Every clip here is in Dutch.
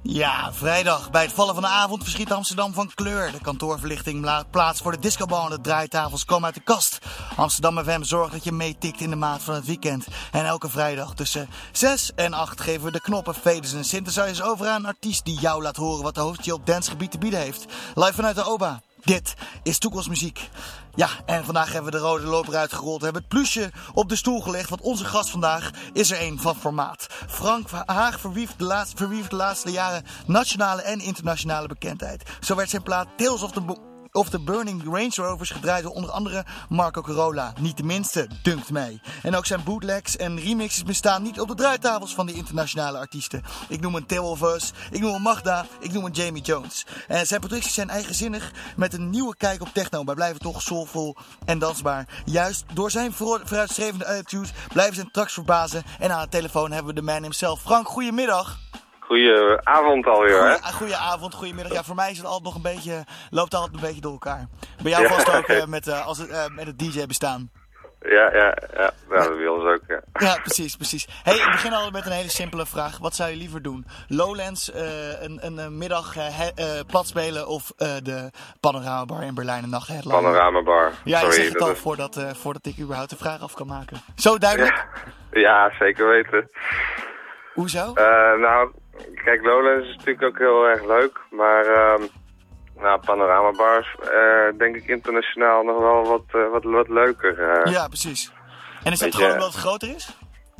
Ja, vrijdag bij het vallen van de avond verschiet Amsterdam van kleur. De kantoorverlichting maakt plaats voor de discobal en de draaitafels komen uit de kast. Amsterdam FM zorgt dat je meetikt in de maat van het weekend. En elke vrijdag tussen 6 en 8 geven we de knoppen, faders en synthesizers over aan een artiest die jou laat horen wat de hoofdje op dancegebied te bieden heeft. Live vanuit de OBA. Dit is toekomstmuziek. Ja, en vandaag hebben we de rode loper uitgerold. We hebben het plusje op de stoel gelegd, want onze gast vandaag is er een van formaat. Frank Haag verwierf de laatste jaren nationale en internationale bekendheid. Zo werd zijn plaat Tales of the Burning Range Rovers gedraaid door onder andere Marco Carola. Niet de minste, dunkt mij. En ook zijn bootlegs en remixes bestaan niet op de draaitafels van die internationale artiesten. Ik noem een Theo of Us, ik noem een Magda, ik noem een Jamie Jones. En zijn producties zijn eigenzinnig met een nieuwe kijk op techno. Maar blijven toch soulvol en dansbaar. Juist door zijn vooruitstrevende attitudes blijven zijn tracks verbazen. En aan de telefoon hebben we de man himself. Frank, goedemiddag. Goedenavond alweer, hè? Goedenavond, goedemiddag. Ja, voor mij is het altijd nog loopt het altijd een beetje door elkaar. Bij jou vast ook met het DJ bestaan. Ja, dat wil ons ook, ja. Ja, precies. Hey, ik begin al met een hele simpele vraag. Wat zou je liever doen? Lowlands, een middag plat spelen of de Panorama Bar in Berlijn een nacht headline? Panorama Bar. Ja, je zegt het al voordat ik überhaupt de vraag af kan maken. Zo duidelijk? Ja, zeker weten. Hoezo? Nou, kijk, Lowlands is natuurlijk ook heel erg leuk, maar Panorama Bars denk ik internationaal nog wel wat leuker. Ja, precies. En is dat gewoon omdat het groter is?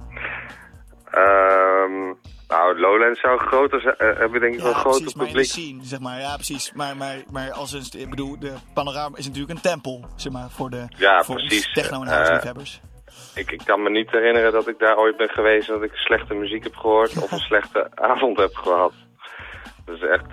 Nou, Lowlands zou groter zijn, heb je denk ik wel een groter publiek. Maar in de scene, zeg maar. Ja, precies. Maar ik bedoel, de Panorama is natuurlijk een tempel, zeg maar, voor ons techno- en house-liefhebbers. Ik kan me niet herinneren dat ik daar ooit ben geweest en dat ik slechte muziek heb gehoord of een slechte avond heb gehad. Dus echt,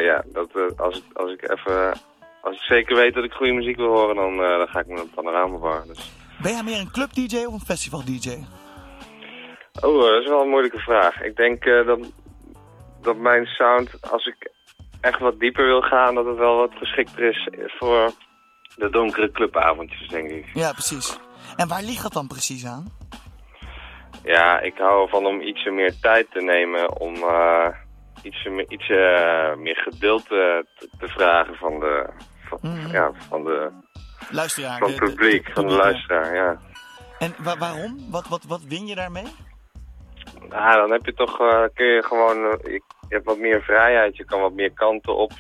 als ik zeker weet dat ik goede muziek wil horen, dan ga ik naar een panoramabar. Dus. Ben jij meer een club-dj of een festival-dj? Oh, dat is wel een moeilijke vraag. Ik denk dat mijn sound, als ik echt wat dieper wil gaan, dat het wel wat geschikter is voor de donkere clubavondjes, denk ik. Ja, precies. En waar ligt dat dan precies aan? Ja, ik hou ervan om ietsje meer tijd te nemen om ietsje meer geduld te vragen van de luisteraar, van het publiek, van de luisteraar, ja. En waarom? Wat win je daarmee? Nou, dan heb je toch, kun je gewoon, je hebt wat meer vrijheid, je kan wat meer kanten op,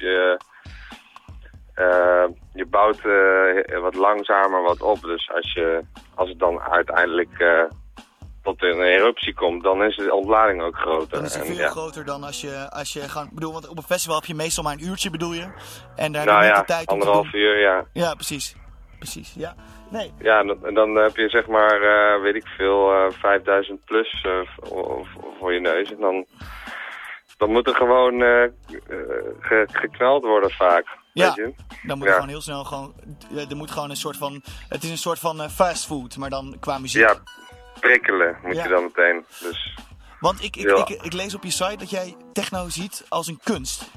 je bouwt wat langzamer wat op. Dus als het dan uiteindelijk tot een eruptie komt, dan is de ontlading ook groter. Dan is het veel groter dan als je gaat. Bedoel, want op een festival heb je meestal maar een uurtje, bedoel je? En daar heb je de tijd om 1,5 uur, ja. Ja, precies, ja. Nee. Ja, en dan heb je zeg maar, weet ik veel, 5000 plus voor je neus. En dan moet er gewoon geknald worden vaak. Ja, dan moet er gewoon heel snel er moet gewoon een soort van, het is een soort van fastfood, maar dan qua muziek. Ja, prikkelen moet je dan meteen. Dus, want ik lees op je site dat jij techno ziet als een kunst.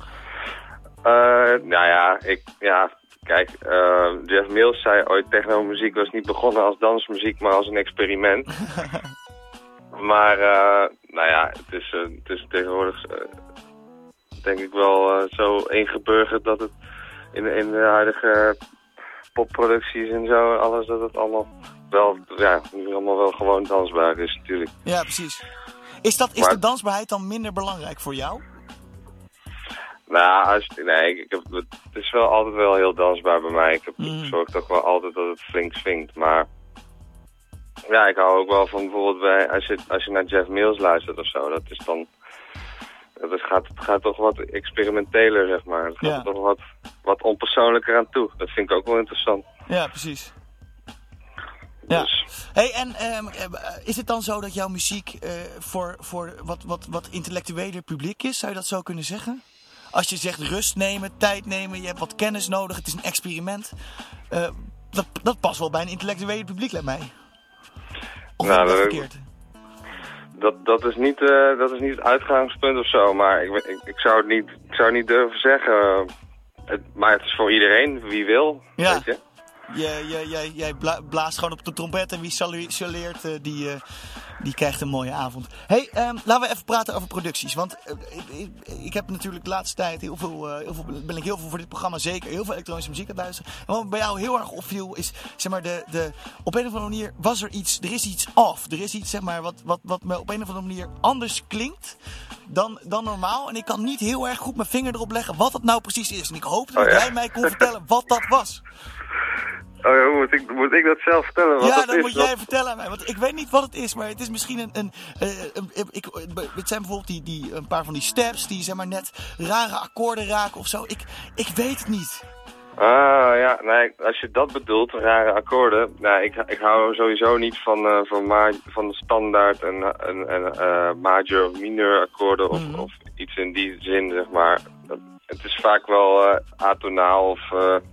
Kijk, Jeff Mills zei ooit, techno-muziek was niet begonnen als dansmuziek, maar als een experiment. Maar, het is tegenwoordig, denk ik wel zo ingeburgerd dat het in de huidige popproducties en zo, alles, dat het allemaal wel, nu allemaal wel gewoon dansbaar is natuurlijk. Ja, precies. Is de dansbaarheid dan minder belangrijk voor jou? Nou, het is wel altijd wel heel dansbaar bij mij. Ik zorg toch wel altijd dat het flink swingt, maar ja, ik hou ook wel van bijvoorbeeld als je naar Jeff Mills luistert of zo, dat is dan, het gaat toch wat experimenteler, zeg maar. Het gaat er toch wat onpersoonlijker aan toe. Dat vind ik ook wel interessant. Ja, precies. Ja. Dus. Hey, en is het dan zo dat jouw muziek voor wat intellectueler publiek is? Zou je dat zo kunnen zeggen? Als je zegt rust nemen, tijd nemen, je hebt wat kennis nodig, het is een experiment. Dat past wel bij een intellectuele publiek, lijkt mij. Of heb ik dat verkeerd? Dat is niet het uitgangspunt of zo, maar ik zou het niet durven zeggen. Maar het is voor iedereen, wie wil, weet je. Jij blaast gewoon op de trompet en wie salueert, die krijgt een mooie avond. Hey, laten we even praten over producties. Want ik heb natuurlijk de laatste tijd ben ik heel veel voor dit programma zeker heel veel elektronische muziek aan het luisteren. En wat bij jou heel erg opviel is, zeg maar, op een of andere manier er is iets off. Er is iets, zeg maar, wat me op een of andere manier anders klinkt dan normaal. En ik kan niet heel erg goed mijn vinger erop leggen wat dat nou precies is. En ik hoop dat jij mij kon vertellen wat dat was. Oh ja, moet ik dat zelf vertellen? Wat dat dan is? Moet jij vertellen aan mij. Want ik weet niet wat het is, maar het is misschien het zijn bijvoorbeeld een paar van die steps die, zeg maar, net rare akkoorden raken of zo. Ik weet het niet. Ah ja, nee, als je dat bedoelt, rare akkoorden. Nou, ik hou sowieso niet van de standaard en major of minor akkoorden of iets in die zin, zeg maar. Het is vaak wel atonaal of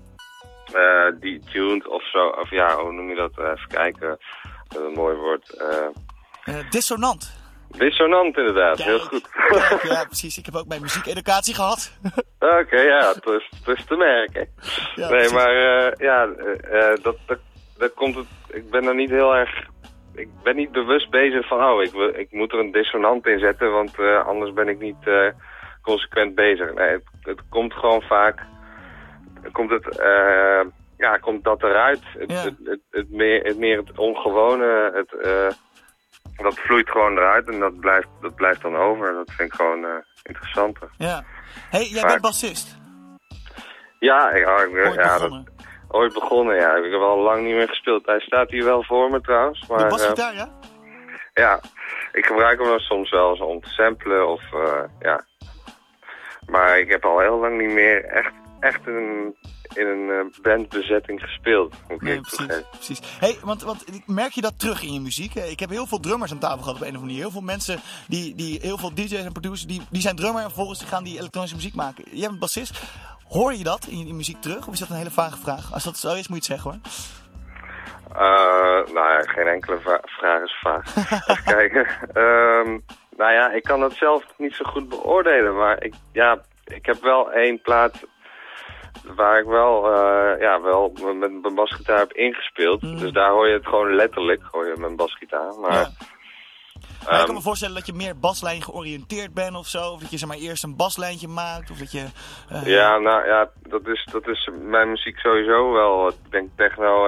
detuned of zo. Of ja, hoe noem je dat? Even kijken. Een mooi woord. Dissonant. Dissonant inderdaad, Kijk, heel goed. Kijk, ja, precies. Ik heb ook mijn muziekeducatie gehad. Oké, ja, het is te merken. Ja, nee, precies. maar dat komt het. Ik ben er niet heel erg. Ik ben niet bewust bezig van, ik moet er een dissonant in zetten, want anders ben ik niet consequent bezig. Nee, het komt gewoon vaak. Komt dat eruit. Het ongewone, dat vloeit gewoon eruit en dat blijft dan over. Dat vind ik gewoon interessanter. Ja. Hey, jij bent bassist. Ja, Ooit begonnen. Ja. Ik heb al lang niet meer gespeeld. Hij staat hier wel voor me trouwens. Maar, De basgitaar, ja? Ja, ik gebruik hem dan soms wel eens om te samplen of ja. Maar ik heb al heel lang niet meer echt in een bandbezetting gespeeld. Nee, precies. Hey, want merk je dat terug in je muziek? Ik heb heel veel drummers aan tafel gehad op een of andere manier. Heel veel mensen, heel veel DJ's en producers, die zijn drummer en vervolgens gaan die elektronische muziek maken. Jij bent bassist. Hoor je dat in je muziek terug? Of is dat een hele vage vraag? Als dat zo is, moet je het zeggen, hoor. Nou ja, geen enkele vraag is vaag. Even kijken. Nou ja, ik kan dat zelf niet zo goed beoordelen, maar ik heb wel één plaat waar ik wel met mijn basgitaar heb ingespeeld. Dus daar hoor je het gewoon letterlijk, hoor je mijn basgitaar. Maar, ja. Maar ik kan me voorstellen dat je meer baslijn georiënteerd bent of zo. Of dat je, zeg maar, eerst een baslijntje maakt. Of dat je... Ja, nou ja, dat is mijn muziek sowieso wel. Ik denk techno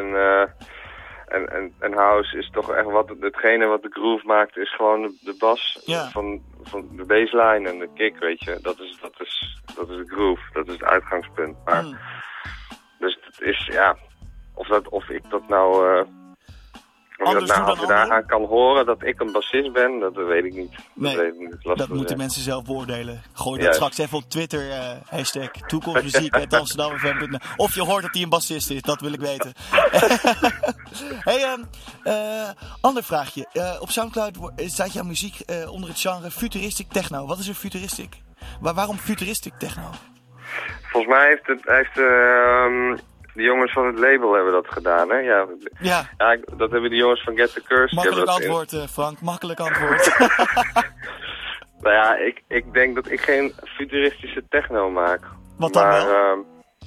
en house is toch echt hetgene wat de groove maakt, is gewoon de bas van de bassline en de kick, weet je. Dat is de groove, dat is het uitgangspunt. Maar, dus het is, ja, of ik dat nou... Als je daaraan kan horen dat ik een bassist ben, dat weet ik niet. Nee, dat moeten mensen zelf beoordelen. Gooi dat straks even op Twitter, hashtag toekomstmuziek, Amsterdam. Of je hoort dat hij een bassist is, dat wil ik weten. Hey, ander vraagje. Op Soundcloud staat jouw muziek onder het genre futuristic techno. Wat is er futuristic? Waarom futuristic techno? Volgens mij heeft de jongens van het label hebben dat gedaan, hè? Ja, dat hebben de jongens van Get the Curse. Makkelijk antwoord, Frank. Makkelijk antwoord. Nou ja, ik denk dat ik geen futuristische techno maak. Wat dan wel?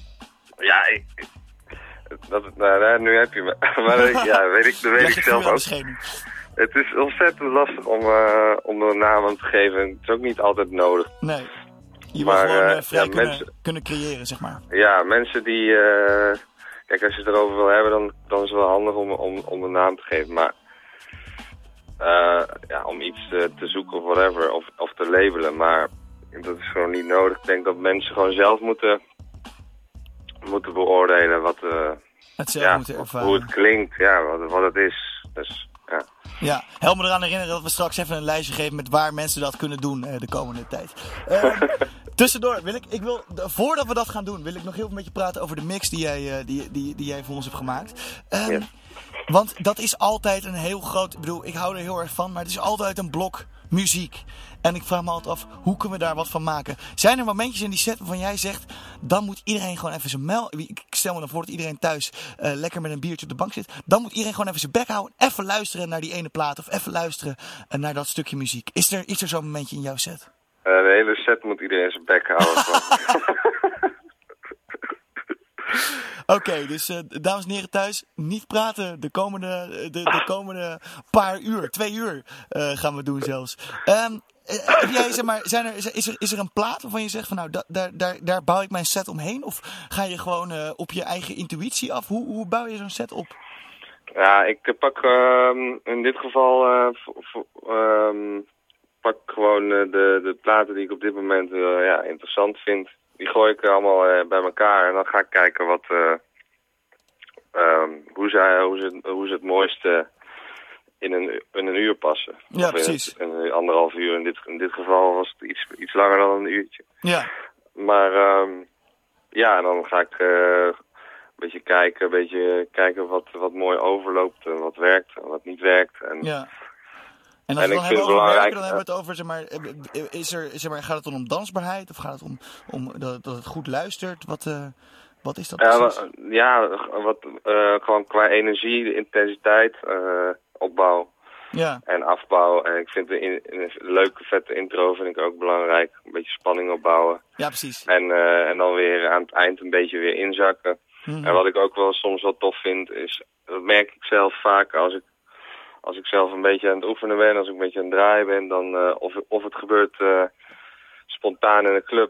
Nu heb je me. Maar dat weet ik zelf ook. Het is ontzettend lastig om er een naam aan te geven. Het is ook niet altijd nodig. Nee. Je wil gewoon vrij kunnen creëren, zeg maar. Ja, mensen die... kijk, als je het erover wil hebben, dan is het wel handig om een naam te geven. Maar om iets te zoeken of whatever, of te labelen. Maar dat is gewoon niet nodig. Ik denk dat mensen gewoon zelf moeten beoordelen wat... het zelf moeten ervaren. Hoe het klinkt, wat het is. Dus... Ja, help me eraan herinneren dat we straks even een lijstje geven met waar mensen dat kunnen doen de komende tijd. Tussendoor voordat we dat gaan doen, wil ik nog heel veel met je praten over de mix die jij voor ons hebt gemaakt. Want dat is altijd een heel groot, ik hou er heel erg van, maar het is altijd een blok muziek. En ik vraag me altijd af, hoe kunnen we daar wat van maken? Zijn er momentjes in die set waarvan jij zegt, dan moet iedereen gewoon even zijn ik stel me dan voor dat iedereen thuis lekker met een biertje op de bank zit. Dan moet iedereen gewoon even zijn bek houden, even luisteren naar die ene plaat of even luisteren naar dat stukje muziek. Is er zo'n momentje in jouw set? De hele set moet iedereen zijn bek houden. Oké, dus dames en heren thuis, niet praten de komende paar uur, 2 uur gaan we doen zelfs. Heb jij, zeg maar, is er een plaat waarvan je zegt van nou, daar bouw ik mijn set omheen? Of ga je gewoon op je eigen intuïtie af? Hoe bouw je zo'n set op? Ja, ik pak in dit geval pak gewoon de platen die ik op dit moment interessant vind. Die gooi ik allemaal bij elkaar en dan ga ik kijken hoe ze het mooiste in een uur passen. Ja, of precies. In een 1,5 uur. In dit geval was het iets langer dan een uurtje. Ja. Maar dan ga ik een beetje kijken wat mooi overloopt en wat werkt en wat niet werkt. Ja. En als we het dan hebben over werken, dan hebben we het over, zeg maar, gaat het dan om dansbaarheid of gaat het om dat het goed luistert? Wat is dat precies? Gewoon qua energie, de intensiteit, opbouw en afbouw. En ik vind een leuke, vette intro vind ik ook belangrijk. Een beetje spanning opbouwen. Ja, precies. En dan weer aan het eind een beetje weer inzakken. Mm-hmm. En wat ik ook wel soms wel tof vind, is, dat merk ik zelf vaak als ik zelf een beetje aan het oefenen ben, als ik een beetje aan het draaien ben, dan of het gebeurt spontaan in een club,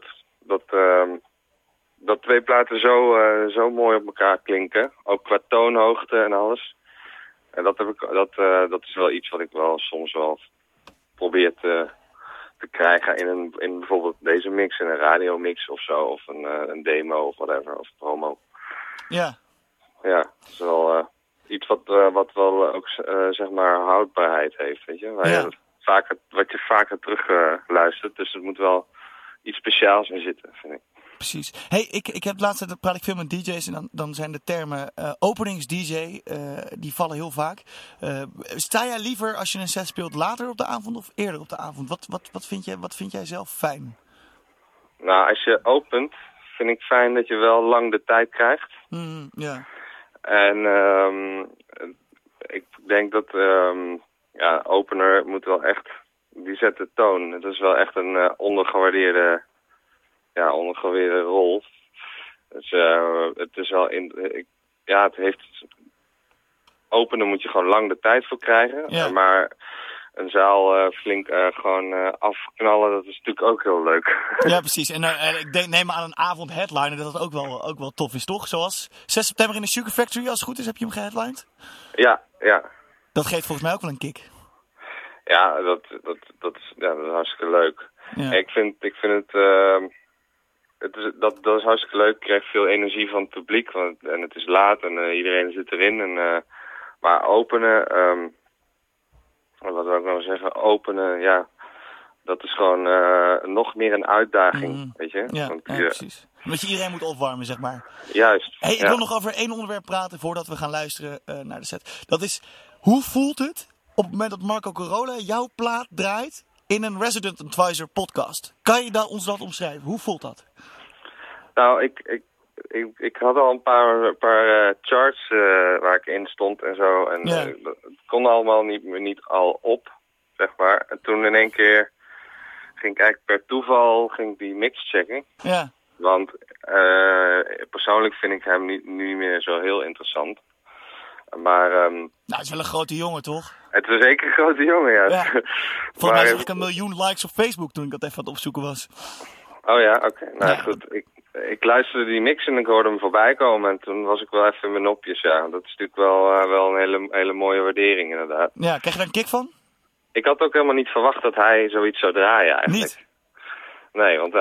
dat 2 platen zo mooi op elkaar klinken. Ook qua toonhoogte en alles. En dat is wel iets wat ik wel soms wel probeer te krijgen in bijvoorbeeld deze mix, in een radiomix of zo, of een demo of whatever, of promo. Ja. Ja, het is wel iets wat wel ook zeg maar houdbaarheid heeft, weet je. Wat je vaker terug luistert, dus het moet wel iets speciaals in zitten, vind ik. Precies. Hey, ik heb laatst praat ik veel met DJ's en dan zijn de termen openings-DJ, die vallen heel vaak. Sta jij liever als je een set speelt later op de avond of eerder op de avond? Wat vind jij zelf fijn? Nou, als je opent, vind ik fijn dat je wel lang de tijd krijgt. Ja. En ik denk dat opener moet wel echt, die zet de toon. Het is wel echt een ondergewaardeerde rol. Dus het is wel het heeft, openen moet je gewoon lang de tijd voor krijgen. Ja. Maar een zaal flink gewoon afknallen, dat is natuurlijk ook heel leuk. Ja, precies. En ik neem aan een avond headliner dat ook wel tof is, toch? Zoals 6 september in de Sugar Factory, als het goed is, heb je hem geheadlined? Ja. Dat geeft volgens mij ook wel een kick. Ja, dat is hartstikke leuk. Ja. Ik vind het... Dat is hartstikke leuk. Ik krijg veel energie van het publiek. En het is laat en iedereen zit erin. Maar openen... wat wil ik nou zeggen? Openen, ja... Dat is gewoon nog meer een uitdaging, weet je? Ja, Want, precies. Omdat je iedereen moet opwarmen, zeg maar. Juist. Hey, ik wil nog over 1 onderwerp praten voordat we gaan luisteren naar de set. Dat is, hoe voelt het op het moment dat Marco Carola jouw plaat draait in een Resident Advisor podcast? Kan je ons dat omschrijven? Hoe voelt dat? Nou, ik had al een paar charts waar ik in stond en zo. En het kon allemaal niet al op, zeg maar. En toen in één keer ging ik eigenlijk per toeval die mix checken. Ja. Want persoonlijk vind ik hem niet meer zo heel interessant. Maar... nou, het is wel een grote jongen, toch? Het is zeker een grote jongen, ja. Volgens mij zag ik 1 miljoen likes op Facebook toen ik dat even aan het opzoeken was. Oh ja, oké. Nou goed, ik luisterde die mix en ik hoorde hem voorbij komen. En toen was ik wel even in mijn nopjes, ja. Dat is natuurlijk wel een hele mooie waardering, inderdaad. Ja, krijg je daar een kick van? Ik had ook helemaal niet verwacht dat hij zoiets zou draaien, eigenlijk. Niet? Nee, want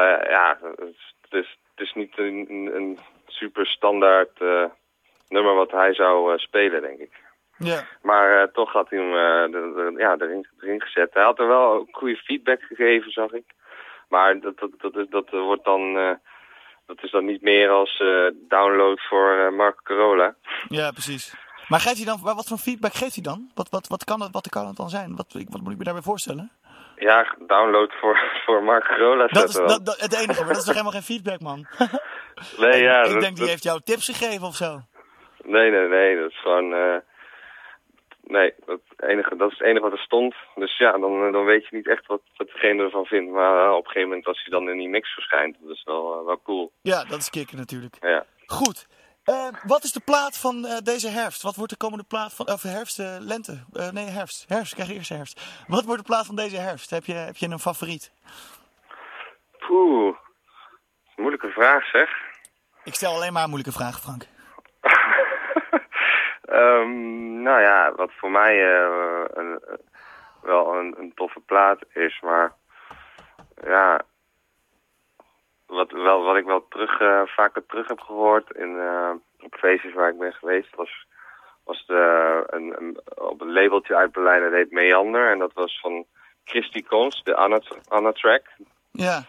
het is niet een super standaard nummer wat hij zou spelen, denk ik. Ja. Maar toch had hij hem erin gezet. Hij had er wel ook goede feedback gegeven, zag ik. Maar dat wordt dan... dat is dan niet meer als download voor Marco Carola. Ja, precies. Maar geeft hij dan, wat voor feedback geeft hij dan? Wat kan het dan zijn? Wat moet ik me daarbij voorstellen? Ja, download voor Marco Carola. Dat is het enige, maar dat is toch helemaal geen feedback, man? Nee, ja. Ik denk die heeft jou tips gegeven of zo. Nee, dat is gewoon... Nee, dat is het enige wat er stond. Dus ja, dan weet je niet echt wat degene ervan vindt. Maar op een gegeven moment als hij dan in die mix verschijnt, dat is wel cool. Ja, dat is kicken natuurlijk. Ja. Goed. Wat is de plaat van deze herfst? Wat wordt de komende plaat van... Of herfst, lente? Nee, herfst. Herfst, ik krijg eerst herfst. Wat wordt de plaat van deze herfst? Heb je een favoriet? Poeh, moeilijke vraag zeg. Ik stel alleen maar moeilijke vragen, Frank. Nou ja, wat voor mij wel een toffe plaat is, maar ja, wat ik wel vaker terug heb gehoord op feestjes waar ik ben geweest, was op een labeltje uit Berlijn, dat heet Meander, en dat was van Christy Cons, de Anna track. Ja.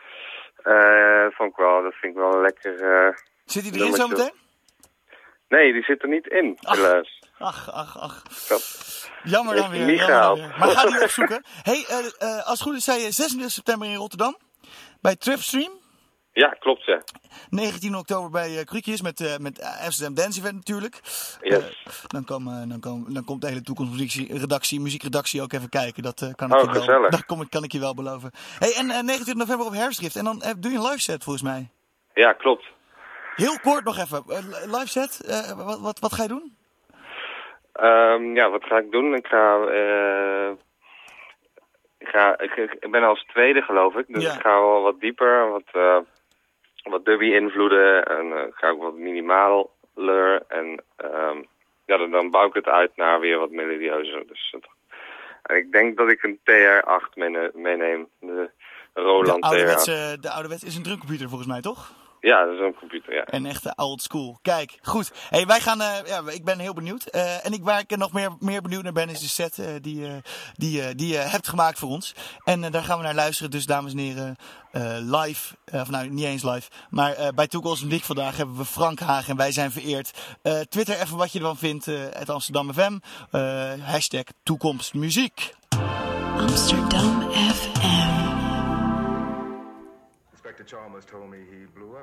Dat vind ik wel een lekker... Zit hij erin zo meteen? Nee, die zit er niet in, helaas. Ach. Dat jammer dan weer. Niet gehaald. Maar ga die opzoeken. Hey, als het goed is, zei je 26 september in Rotterdam. Bij Tripstream. Ja, klopt, ja. 19 oktober bij Krukjes met Amsterdam Dance Event natuurlijk. Yes. Dan komt de hele toekomstredactie, muziekredactie ook even kijken. Dat kan Oh, ik je wel. gezellig. Dat kan ik je wel beloven. Hey, en 29 november op Herfstdrift. En dan doe je een live set volgens mij. Ja, klopt. Heel kort nog even. Live set, wat ga je doen? Ja, wat ga ik doen? Ik ben als tweede, geloof ik. Dus Ja. ik ga wel wat dieper, wat dubby invloeden. En ga ik wat minimaler. En dan bouw ik het uit naar weer wat melodieuzer. Dus, en ik denk dat ik een TR-8 meeneem. De Roland TR-8. De ouderwetse is een drumcomputer volgens mij, toch? Ja, dat is een computer, ja. Een echte old school. Kijk, goed. Hey, wij gaan, ik ben heel benieuwd. En waar ik nog meer benieuwd naar ben, is de set die je hebt gemaakt voor ons. En daar gaan we naar luisteren. Dus dames en heren, live, niet eens live, maar bij Toekomst Muziek vandaag hebben we Frank Haag en wij zijn vereerd. Twitter even wat je ervan vindt, het Amsterdam FM. Hashtag Toekomstmuziek. Amsterdam FM. Inspector Chalmers told me he blew up.